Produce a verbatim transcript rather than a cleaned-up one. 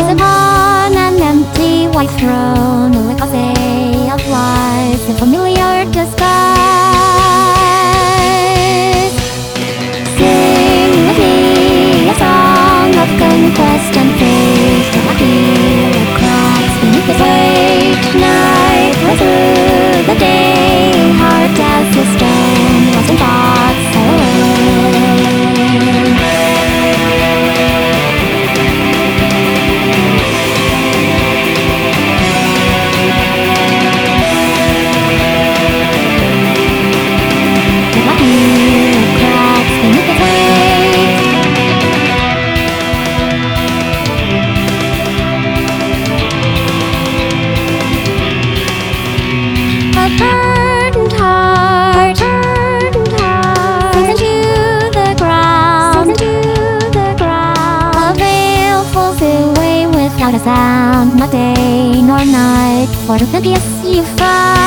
upon an empty white throne, a legacy of lies in familiar disguise. Sing with me a song of conquest and faith, till I hear it cracks beneath the weight. Night right through the day, hard as a stone, lost in thoughts alone. Burdened heart, burdened heart, sinks into the ground, sinks into the ground. A veil falls away without a sound, not day nor night, for the peace you found.